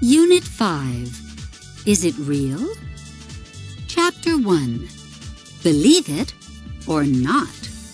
Unit 5. Is it real? Chapter 1. Believe it or not.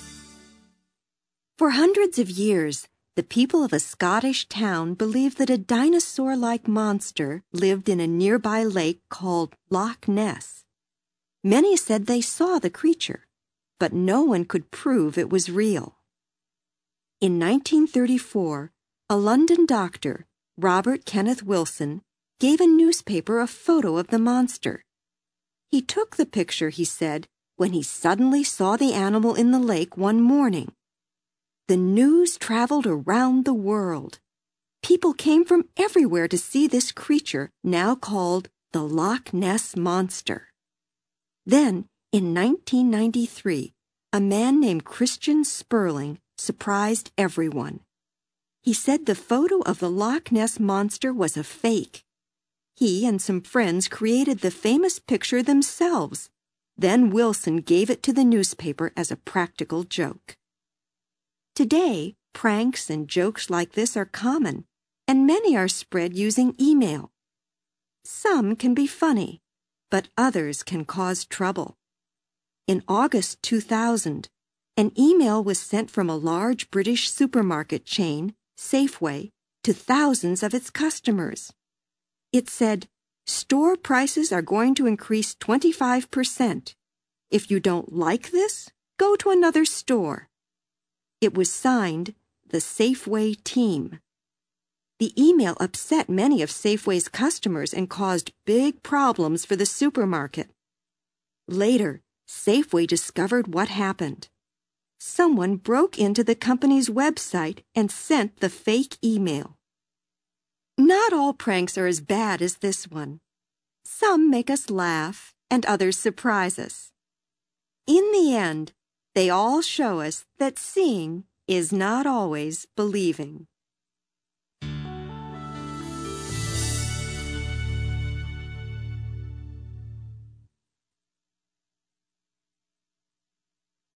For hundreds of years, the people of a Scottish town believed that a dinosaur-like monster lived in a nearby lake called Loch Ness. Many said they saw the creature, but no one could prove it was real. In 1934, a London doctor, Robert Kenneth Wilson, gave a newspaper a photo of the monster. He took the picture, he said, when he suddenly saw the animal in the lake one morning. The news traveled around the world. People came from everywhere to see this creature, now called the Loch Ness Monster. Then, in 1993, a man named Christian Sperling surprised everyone. He said the photo of the Loch Ness Monster was a fake. He and some friends created the famous picture themselves. Then Wilson gave it to the newspaper as a practical joke. Today, pranks and jokes like this are common, and many are spread using email. Some can be funny, but others can cause trouble. In August 2000, an email was sent from a large British supermarket chain, Safeway, to thousands of its customers. It said, "Store prices are going to increase 25%. If you don't like this, go to another store." It was signed, the Safeway Team. The email upset many of Safeway's customers and caused big problems for the supermarket. Later, Safeway discovered what happened. Someone broke into the company's website and sent the fake email. Not all pranks are as bad as this one. Some make us laugh and others surprise us. In the end, they all show us that seeing is not always believing.